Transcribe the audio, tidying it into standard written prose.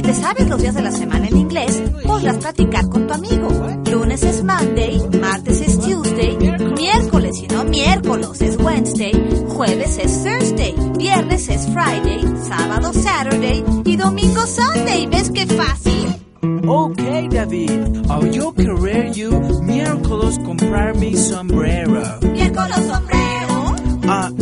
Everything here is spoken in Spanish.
te sabes los días de la semana en inglés, podrás platicar con tu amigo. Lunes es Monday, martes es Tuesday, miércoles y no miércoles es Wednesday, jueves es Thursday, viernes es Friday, sábado Saturday y domingo Sunday. ¿Ves qué fácil? Okay, David. Yo querer you miércoles comprar mi sombrero. ¿Miércoles sombrero?